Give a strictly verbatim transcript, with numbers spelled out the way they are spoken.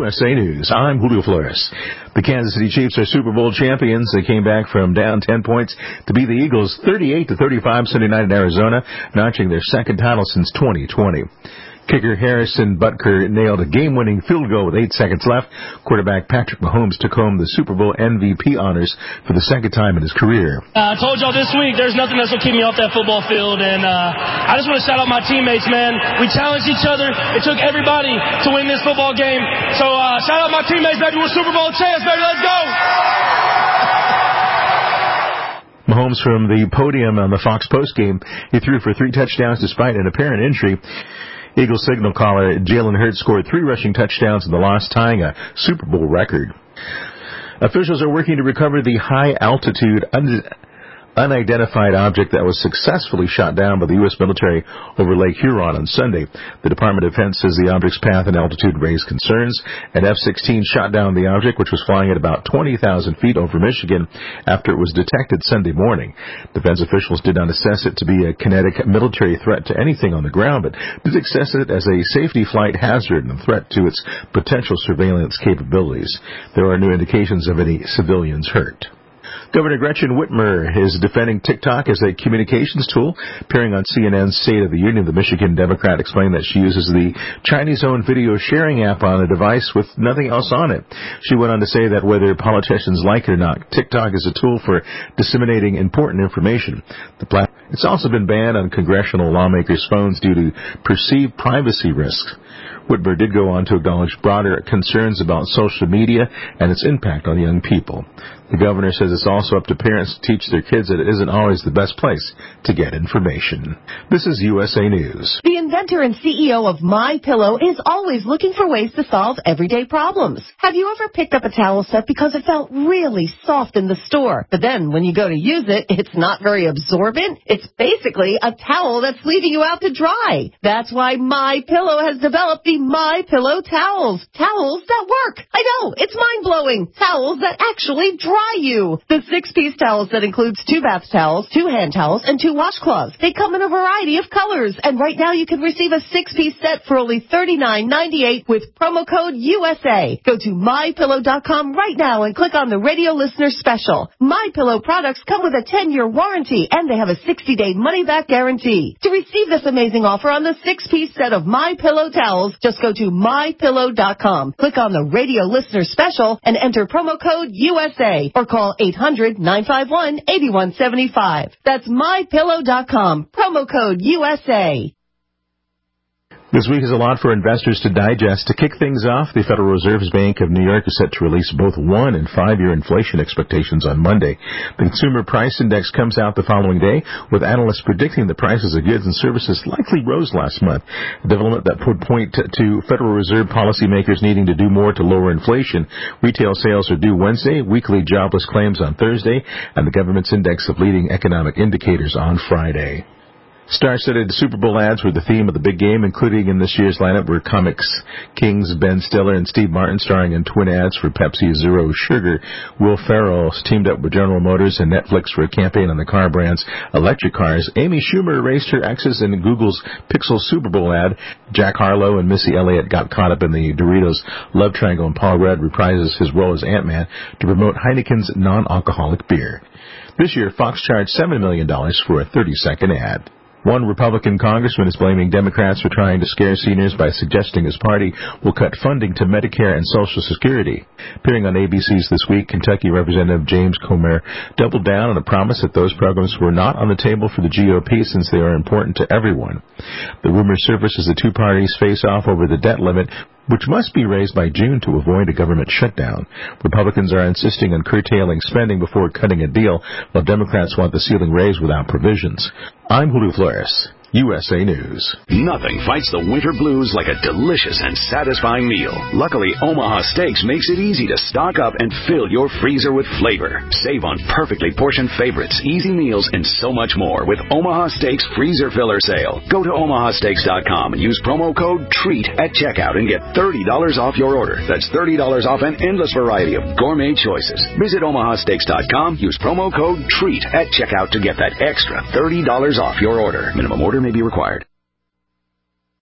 S A News, I'm Julio Flores. The Kansas City Chiefs are Super Bowl champions. They came back from down ten points to beat the Eagles thirty-eight to thirty-five Sunday night in Arizona, notching their second title since twenty twenty. Kicker Harrison Butker nailed a game-winning field goal with eight seconds left. Quarterback Patrick Mahomes took home the Super Bowl M V P honors for the second time in his career. Uh, I told y'all this week there's nothing that's going to keep me off that football field, and uh, I just want to shout out my teammates, man. We challenged each other. It took everybody to win this football game. So uh, shout out my teammates, baby. We're Super Bowl champs, baby. Let's go. Mahomes from the podium on the Fox Post game, he threw for three touchdowns despite an apparent injury. Eagles signal caller Jalen Hurts scored three rushing touchdowns in the loss, tying a Super Bowl record. Officials are working to recover the high-altitude, un- unidentified object that was successfully shot down by the U S military over Lake Huron on Sunday. The Department of Defense says the object's path and altitude raised concerns. An F sixteen shot down the object, which was flying at about twenty thousand feet over Michigan after it was detected Sunday morning. Defense officials did not assess it to be a kinetic military threat to anything on the ground, but did assess it as a safety flight hazard and a threat to its potential surveillance capabilities. There are no indications of any civilians hurt. Governor Gretchen Whitmer is defending TikTok as a communications tool. Appearing on C N N's State of the Union, the Michigan Democrat explained that she uses the Chinese-owned video sharing app on a device with nothing else on it. She went on to say that whether politicians like it or not, TikTok is a tool for disseminating important information. The plat- it's also been banned on congressional lawmakers' phones due to perceived privacy risks. Whitmer did go on to acknowledge broader concerns about social media and its impact on young people. The governor says it's also up to parents to teach their kids that it isn't always the best place to get information. This is U S A News. The inventor and C E O of MyPillow is always looking for ways to solve everyday problems. Have you ever picked up a towel set because it felt really soft in the store, but then when you go to use it, it's not very absorbent? It's basically a towel that's leaving you out to dry. That's why MyPillow has developed the MyPillow towels. Towels that work. I know, it's mind-blowing. Towels that actually dry you. The six-piece towel set includes two bath towels, two hand towels, and two washcloths. They come in a variety of colors, and right now you can receive a six-piece set for only thirty-nine ninety-eight with promo code U S A. Go to my pillow dot com right now and click on the radio listener special. MyPillow products come with a ten-year warranty, and they have a sixty-day money-back guarantee. To receive this amazing offer on the six-piece set of MyPillow towels, just go to my pillow dot com, click on the radio listener special, and enter promo code U S A. Or call eight hundred nine five one eight one seven five. That's my pillow dot com. Promo code U S A. This week is a lot for investors to digest. To kick things off, the Federal Reserve Bank of New York is set to release both one- and five-year inflation expectations on Monday. The Consumer Price Index comes out the following day, with analysts predicting the prices of goods and services likely rose last month, a development that would point to Federal Reserve policymakers needing to do more to lower inflation. Retail sales are due Wednesday, weekly jobless claims on Thursday, and the government's index of leading economic indicators on Friday. Star-studded Super Bowl ads were the theme of the big game, including in this year's lineup were comics kings Ben Stiller and Steve Martin starring in twin ads for Pepsi Zero Sugar. Will Ferrell teamed up with General Motors and Netflix for a campaign on the car brand's electric cars. Amy Schumer raced her exes in Google's Pixel Super Bowl ad. Jack Harlow and Missy Elliott got caught up in the Doritos love triangle, and Paul Rudd reprises his role as Ant-Man to promote Heineken's non-alcoholic beer. This year, Fox charged seven million dollars for a thirty-second ad. One Republican congressman is blaming Democrats for trying to scare seniors by suggesting his party will cut funding to Medicare and Social Security. Appearing on A B C's This Week, Kentucky Representative James Comer doubled down on a promise that those programs were not on the table for the G O P since they are important to everyone. The rumor surfaces the two parties face off over the debt limit, which must be raised by June to avoid a government shutdown. Republicans are insisting on curtailing spending before cutting a deal, while Democrats want the ceiling raised without provisions. I'm Julio Flores, U S A News. Nothing fights the winter blues like a delicious and satisfying meal. Luckily, Omaha Steaks makes it easy to stock up and fill your freezer with flavor. Save on perfectly portioned favorites, easy meals, and so much more with Omaha Steaks Freezer Filler Sale. Go to omaha steaks dot com and use promo code TREAT at checkout and get thirty dollars off your order. That's thirty dollars off an endless variety of gourmet choices. Visit omaha steaks dot com, use promo code TREAT at checkout to get that extra thirty dollars off your order. Minimum order may be required.